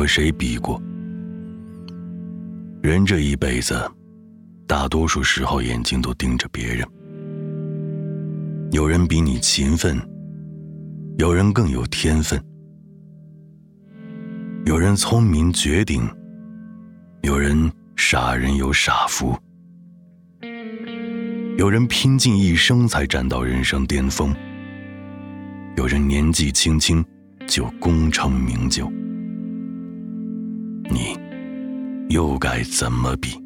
和谁比过。人这一辈子，大多数时候眼睛都盯着别人。有人比你勤奋，有人更有天分，有人聪明绝顶，有人傻人有傻福，有人拼尽一生才站到人生巅峰，有人年纪轻轻就功成名就。你又该怎么比？